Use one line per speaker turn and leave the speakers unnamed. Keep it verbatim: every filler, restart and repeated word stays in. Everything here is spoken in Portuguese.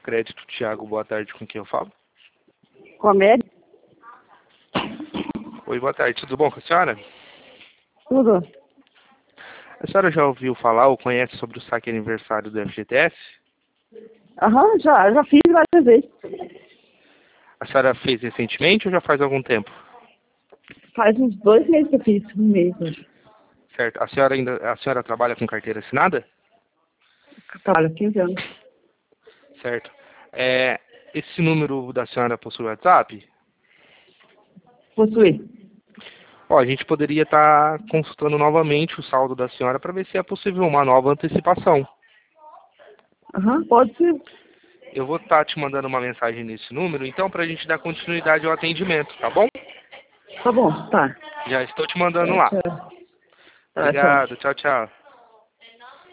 Crédito, Thiago, boa tarde, com quem eu falo?
Comédia?
Oi, boa tarde, tudo bom com a senhora?
Tudo.
A senhora já ouviu falar ou conhece sobre o saque aniversário do F G T S?
Aham, já, já fiz várias vezes.
A senhora fez recentemente ou já faz algum tempo?
Faz uns dois meses que eu fiz, um mês hoje.
Certo. A senhora ainda, a senhora trabalha com carteira assinada?
Trabalho quinze anos.
Certo. É, esse número da senhora possui WhatsApp?
Possui.
Ó, a gente poderia estar consultando novamente o saldo da senhora para ver se é possível uma nova antecipação.
Aham, pode ser.
Eu vou estar te mandando uma mensagem nesse número, então, para a gente dar continuidade ao atendimento, tá bom?
Tá bom, tá.
Já estou te mandando
Tá,
lá.
tchau. Tá, tchau.
Obrigado, tchau, tchau.